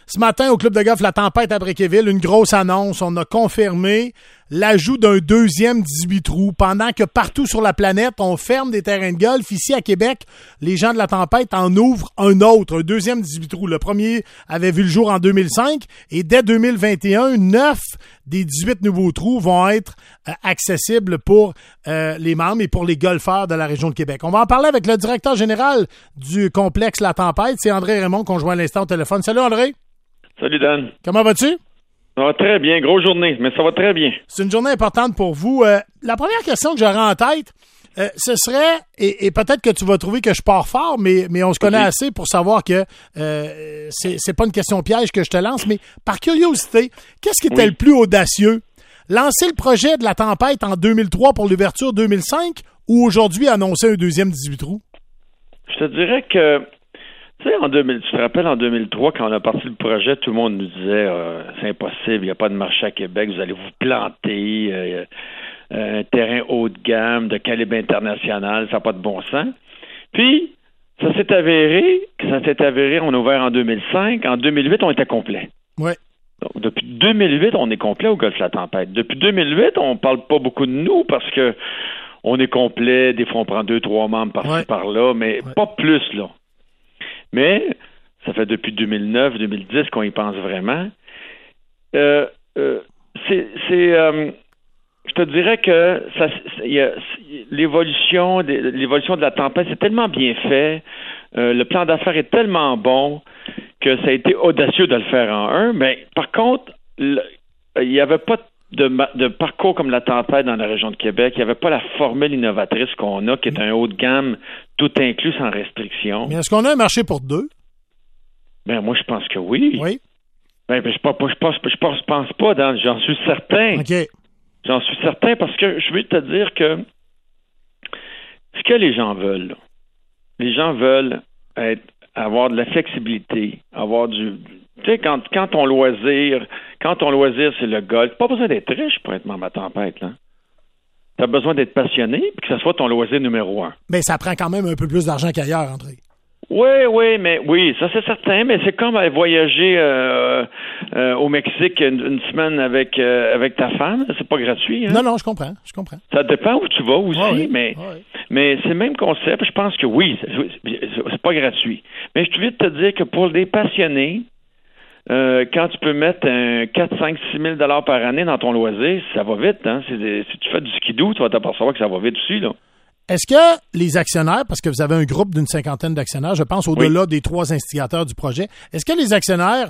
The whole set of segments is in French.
Ce matin, au Club de golf La Tempête à Bréquéville, une grosse annonce. On a confirmé l'ajout d'un deuxième 18 trous. Pendant que partout sur la planète, on ferme des terrains de golf, ici à Québec, les gens de La Tempête en ouvrent un autre, un deuxième 18 trous. Le premier avait vu le jour en 2005 et dès 2021, 9 des 18 nouveaux trous vont être accessibles pour les membres et pour les golfeurs de la région de Québec. On va en parler avec le directeur général du complexe La Tempête. C'est André Raymond qu'on joint à l'instant au téléphone. Salut André. Salut Dan. Comment vas-tu? Ça va très bien. Grosse journée, mais ça va très bien. C'est une journée importante pour vous. La première question que j'aurais en tête, ce serait, et peut-être que tu vas trouver que je pars fort, mais on se connaît assez pour savoir que c'est pas une question piège que je te lance, mais par curiosité, qu'est-ce qui était le plus audacieux? Lancer le projet de La Tempête en 2003 pour l'ouverture 2005 ou aujourd'hui annoncer un deuxième 18 trous? Je te dirais que, tu sais, tu te rappelles en 2003, quand on a parti le projet, tout le monde nous disait c'est impossible, il n'y a pas de marché à Québec, vous allez vous planter, un terrain haut de gamme, de calibre international, ça n'a pas de bon sens. Puis, ça s'est avéré, on a ouvert en 2005, en 2008, on était complet. Oui. Donc, depuis 2008, on est complet au Golf La Tempête. Depuis 2008, on parle pas beaucoup de nous parce que on est complet, des fois on prend 2-3 membres par-ci par-là, mais pas plus, là. Mais ça fait depuis 2009-2010 qu'on y pense vraiment. Je te dirais que l'évolution de La Tempête, c'est tellement bien fait, le plan d'affaires est tellement bon que ça a été audacieux de le faire en un. Mais par contre, il n'y avait pas de parcours comme La Tempête dans la région de Québec. Il n'y avait pas la formule innovatrice qu'on a, qui est un haut de gamme, tout inclus, sans restriction. Mais est-ce qu'on a un marché pour deux? Ben moi, je pense que oui. Oui. Ben, je pense pas, Dan. J'en suis certain. OK. J'en suis certain parce que je veux te dire que ce que les gens veulent, là, les gens veulent avoir de la flexibilité, avoir tu sais, quand ton loisir, c'est le golf, pas besoin d'être riche pour être membre à Tempête, là. T'as besoin d'être passionné, puis que ça soit ton loisir numéro 1. Mais ça prend quand même un peu plus d'argent qu'ailleurs, André. Oui, ça c'est certain, mais c'est comme voyager au Mexique une semaine avec ta femme, c'est pas gratuit. Hein? Non, je comprends. Ça dépend où tu vas aussi, mais c'est le même concept. Je pense que oui, c'est pas gratuit. Mais je te veux te dire que pour des passionnés, quand tu peux mettre un 4, 5, 6 000 $ par année dans ton loisir, ça va vite. Hein? Si tu fais du skidoo, tu vas t'apercevoir que ça va vite aussi, là. Est-ce que les actionnaires, parce que vous avez un groupe d'une 50aine d'actionnaires, je pense au-delà des 3 instigateurs du projet, est-ce que les actionnaires,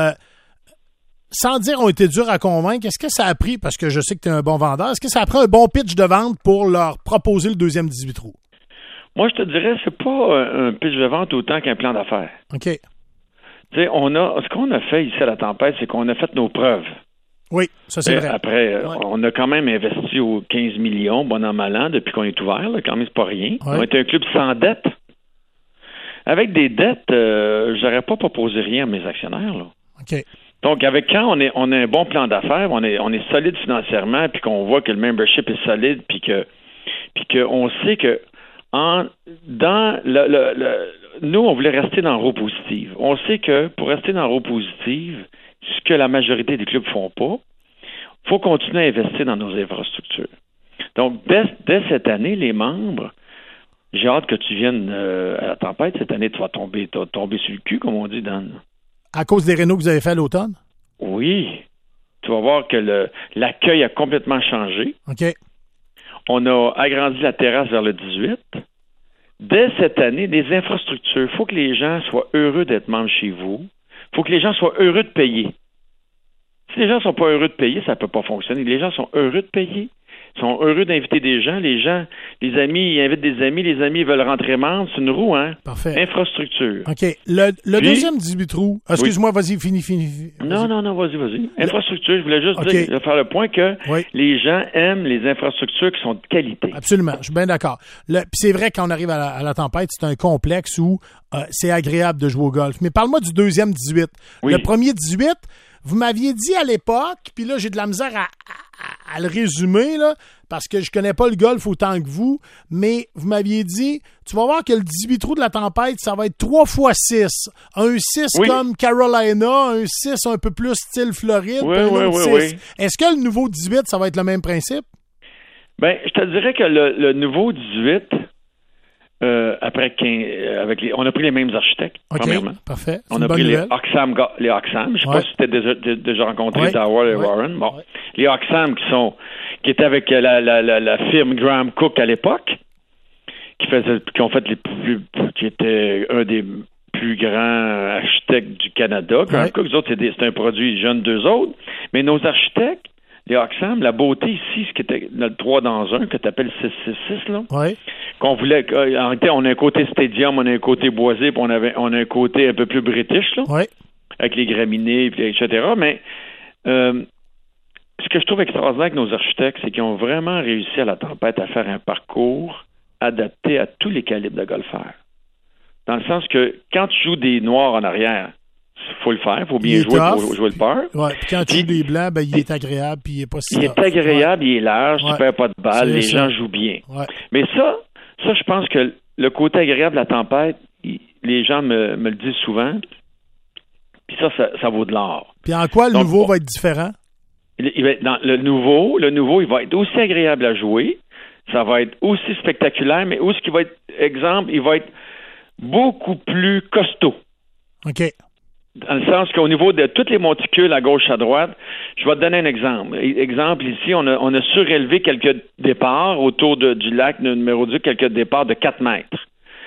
sans dire ont été durs à convaincre, est-ce que ça a pris, parce que je sais que tu es un bon vendeur, est-ce que ça a pris un bon pitch de vente pour leur proposer le deuxième 18 trous? Moi, je te dirais, c'est pas un pitch de vente autant qu'un plan d'affaires. OK. Tu sais, ce qu'on a fait ici à La Tempête, c'est qu'on a fait nos preuves. Oui, ça c'est vrai. Après, on a quand même investi aux 15 millions, bon an, mal an, depuis qu'on est ouvert. Là, quand même, c'est pas rien. Ouais. On est un club sans dette. Avec des dettes, j'aurais pas proposé rien à mes actionnaires. Là. OK. Donc, quand on a un bon plan d'affaires, on est solide financièrement, puis qu'on voit que le membership est solide, puis qu'on sait que nous, on voulait rester dans roue positive. On sait que pour rester dans roue positive, ce que la majorité des clubs font pas, il faut continuer à investir dans nos infrastructures. Donc, dès cette année, les membres, j'ai hâte que tu viennes à La Tempête. Cette année, tu vas tomber sur le cul, comme on dit, Dan. À cause des rénaux que vous avez fait à l'automne? Oui. Tu vas voir que l'accueil a complètement changé. OK. On a agrandi la terrasse vers le 18. Dès cette année, les infrastructures, il faut que les gens soient heureux d'être membres chez vous. Il faut que les gens soient heureux de payer. Si les gens ne sont pas heureux de payer, ça ne peut pas fonctionner. Les gens sont heureux de payer. Ils sont heureux d'inviter des gens. Les amis, ils invitent des amis. Les amis, ils veulent rentrer membres. C'est une roue, hein? Parfait. Infrastructure. OK. Le deuxième 18 trous. Excuse-moi, vas-y, fini. Non, vas-y. Infrastructure, je voulais juste faire le point que les gens aiment les infrastructures qui sont de qualité. Absolument, je suis bien d'accord. Puis c'est vrai, quand on arrive à la Tempête, c'est un complexe où c'est agréable de jouer au golf. Mais parle-moi du deuxième 18. Oui. Le premier 18, vous m'aviez dit à l'époque, puis là, j'ai de la misère à le résumer, là, parce que je connais pas le golf autant que vous, mais vous m'aviez dit, tu vas voir que le 18 trous de la tempête, ça va être 3x6. Un 6 comme Carolina, un 6 un peu plus style Floride, un autre 6. Oui. Est-ce que le nouveau 18, ça va être le même principe? Ben, je te dirais que le nouveau 18, après 15, on a pris les mêmes architectes, premièrement. Parfait. On a pris les Oxam. Je ne sais pas si tu as déjà rencontré Dawar et Warren. Bon. Les Oxam qui étaient avec la firme Graham Cook à l'époque, qui était un des plus grands architectes du Canada. Graham Cook, les autres, c'est un produit jeune d'eux autres. Mais nos architectes, les Oxam, la beauté ici, ce qui était le 3 dans 1, que tu appelles 666, là. Oui. Qu'on voulait. En réalité, on a un côté stadium, on a un côté boisé, puis on a un côté un peu plus british, là. Oui. Avec les graminées, etc. Mais ce que je trouve extraordinaire avec nos architectes, c'est qu'ils ont vraiment réussi à la tempête à faire un parcours adapté à tous les calibres de golfeurs. Dans le sens que quand tu joues des noirs en arrière, il faut le faire, il faut bien jouer pour jouer le par. Ouais, puis quand tu joues des blancs, ben, il est agréable, puis il est pas si. Il est agréable, il est large, tu perds pas de balle, les gens jouent bien. Ouais. Mais ça, je pense que le côté agréable de la tempête, les gens me le disent souvent, puis ça vaut de l'or. Puis en quoi le nouveau va être différent? Le nouveau, il va être aussi agréable à jouer, ça va être aussi spectaculaire, mais où ce qui va être, exemple, il va être beaucoup plus costaud. OK. Dans le sens qu'au niveau de toutes les monticules à gauche, à droite, je vais te donner un exemple. Exemple, ici, on a surélevé quelques départs autour du lac numéro 2, quelques départs de 4 mètres.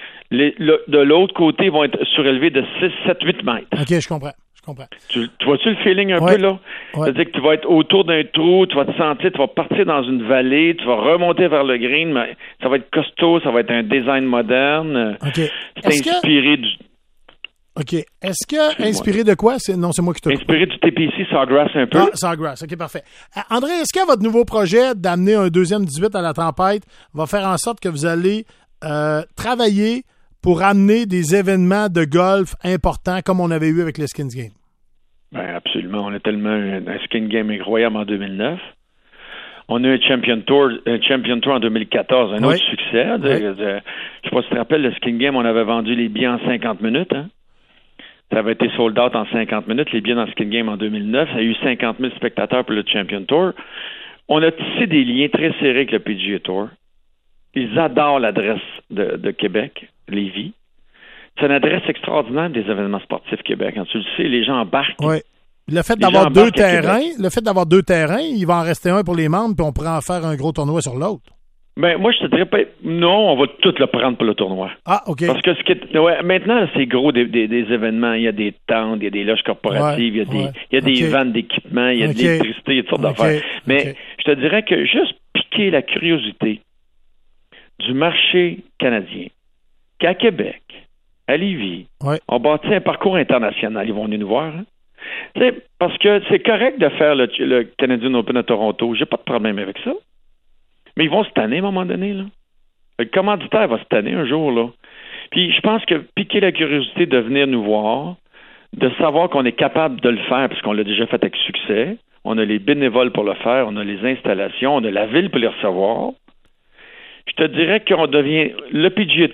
De l'autre côté, ils vont être surélevés de 6, 7, 8 mètres. OK, je comprends. Tu vois-tu le feeling un peu, là? Ouais. C'est-à-dire que tu vas être autour d'un trou, tu vas te sentir, tu vas partir dans une vallée, tu vas remonter vers le green, mais ça va être costaud, ça va être un design moderne. OK. C'est inspiré du... OK. Est-ce que, inspiré de quoi? C'est moi qui te... Inspiré du TPC Sawgrass un peu. Ah, Sawgrass. OK, parfait. André, est-ce que votre nouveau projet d'amener un deuxième 18 à la tempête va faire en sorte que vous allez travailler pour amener des événements de golf importants comme on avait eu avec le Skins Game? Ben absolument. On a tellement un Skin Game incroyable en 2009. On a eu un Champion Tour en 2014, un autre succès. Je ne sais pas si tu te rappelles, le Skin Game, on avait vendu les billets en 50 minutes. Hein? Ça avait été sold out en 50 minutes, les billets dans le Skin Game en 2009. Ça a eu 50 000 spectateurs pour le Champion Tour. On a tissé des liens très serrés avec le PGA Tour. Ils adorent l'adresse de Québec, Lévis. C'est une adresse extraordinaire des événements sportifs Québec. Quand tu le sais, les gens embarquent. Oui. Le fait d'avoir deux terrains, il va en rester un pour les membres, puis on pourrait en faire un gros tournoi sur l'autre. Ben, moi, je te dirais pas, non, on va tout le prendre pour le tournoi. Ah, OK. Parce que maintenant, c'est gros des événements. Il y a des tentes, il y a des loges corporatives, il y a des ventes d'équipement, il y a de l'électricité, il y a toutes sortes d'affaires. Mais je te dirais que juste piquer la curiosité du marché canadien, qu'à Québec, à Lévis, on bâtit un parcours international. Ils vont venir nous voir. Hein? Parce que c'est correct de faire le Canadian Open à Toronto. J'ai pas de problème avec ça. Mais ils vont se tanner à un moment donné, là. Le commanditaire va se tanner un jour, là. Puis je pense que piquer la curiosité de venir nous voir, de savoir qu'on est capable de le faire, parce qu'on l'a déjà fait avec succès, on a les bénévoles pour le faire, on a les installations, on a la ville pour les recevoir. Je te dirais qu'on devient le PGA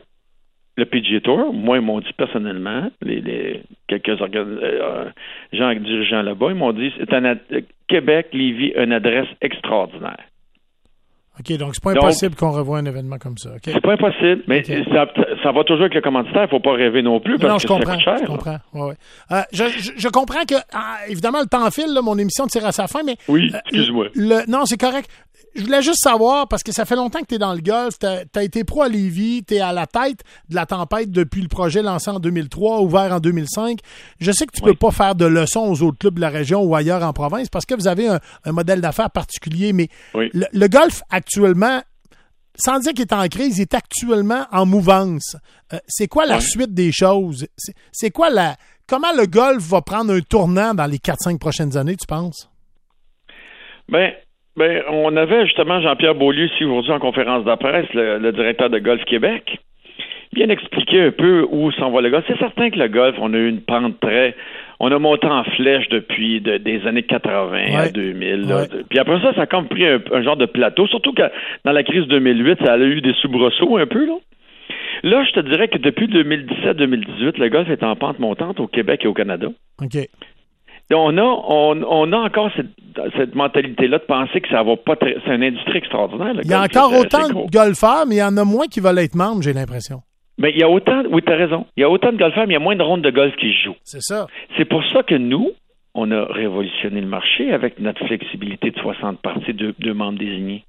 Tour, moi, ils m'ont dit personnellement, quelques gens dirigeants là-bas, ils m'ont dit, c'est Québec, Lévis, une adresse extraordinaire. OK, donc c'est pas impossible qu'on revoie un événement comme ça. Okay. C'est pas impossible, mais ça va toujours avec le commanditaire. Il faut pas rêver non plus parce que ça coûte cher. Je comprends. Ouais. Je comprends que, évidemment, le temps file, là, mon émission tire à sa fin, mais... Oui, excuse-moi. Non, c'est correct. Je voulais juste savoir, parce que ça fait longtemps que tu es dans le golf, tu as été pro à Lévis, tu es à la tête de la tempête depuis le projet lancé en 2003, ouvert en 2005. Je sais que tu peux pas faire de leçons aux autres clubs de la région ou ailleurs en province parce que vous avez un modèle d'affaires particulier, mais le golf actuellement, sans dire qu'il est en crise, il est actuellement en mouvance. C'est quoi la suite des choses? C'est quoi comment le golf va prendre un tournant dans les 4-5 prochaines années, tu penses? Ben, on avait justement Jean-Pierre Beaulieu ici aujourd'hui en conférence de presse, le directeur de Golf Québec, bien expliquer un peu où s'en va le golf. C'est certain que le golf, on a eu une pente on a monté en flèche depuis des années 80 à 2000. Là. Puis après ça a comme pris un genre de plateau, surtout que dans la crise 2008, ça a eu des soubresauts un peu, là. Là, je te dirais que depuis 2017-2018, le golf est en pente montante au Québec et au Canada. OK. Et on a encore cette mentalité-là de penser que ça va pas c'est une industrie extraordinaire. Il y a encore autant de golfeurs, mais il y en a moins qui veulent être membres, j'ai l'impression. Mais il y a autant, oui, tu as raison. Il y a autant de golfeurs, mais il y a moins de rondes de golf qui se jouent. C'est ça. C'est pour ça que nous, on a révolutionné le marché avec notre flexibilité de 60 parties, deux membres désignés.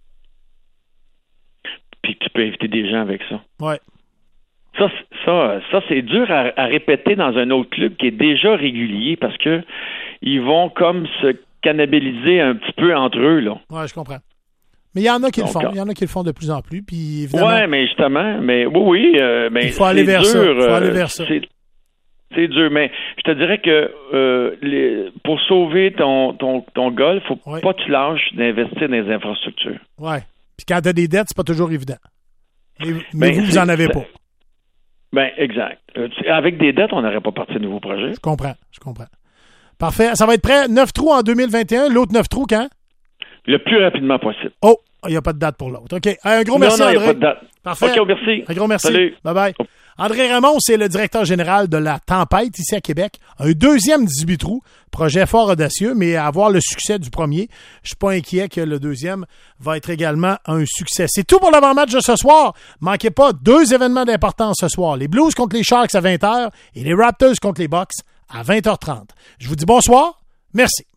Puis tu peux inviter des gens avec ça. Ouais. Ça, c'est dur à répéter dans un autre club qui est déjà régulier parce que ils vont comme se cannibaliser un petit peu entre eux, là. Ouais, je comprends. Mais il y en a qui le font. Il y en a qui le font de plus en plus. Puis évidemment. Ouais, mais justement, mais oui, mais il faut aller vers ça. Il faut aller vers ça. C'est dur, mais je te dirais que pour sauver ton golf, faut pas que tu lâches d'investir dans les infrastructures. Ouais. Puis quand tu as des dettes, c'est pas toujours évident. Mais vous en avez pas. Ben, exact. Avec des dettes, on n'aurait pas parti de nouveaux projets. Je comprends. Parfait. Ça va être prêt. 9 trous en 2021. L'autre 9 trous quand? Le plus rapidement possible. Oh, il n'y a pas de date pour l'autre. OK. Un gros merci, André. Non, il n'y a pas de date. Parfait. OK, merci. Un gros merci. Salut. Bye-bye. André Ramon, c'est le directeur général de la Tempête ici à Québec. Un deuxième 18 trous. Projet fort audacieux, mais à avoir le succès du premier, je suis pas inquiet que le deuxième va être également un succès. C'est tout pour l'avant-match de ce soir. Manquez pas 2 événements d'importance ce soir. Les Blues contre les Sharks à 20h et les Raptors contre les Bucks à 20h30. Je vous dis bonsoir. Merci.